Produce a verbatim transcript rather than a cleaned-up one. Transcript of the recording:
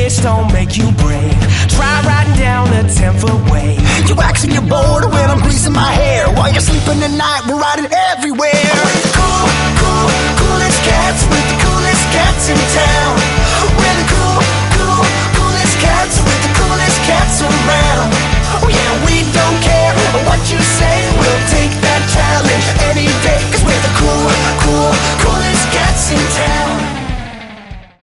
fish don't make you brave. Try riding down a ten-foot wave. You waxing your board when I'm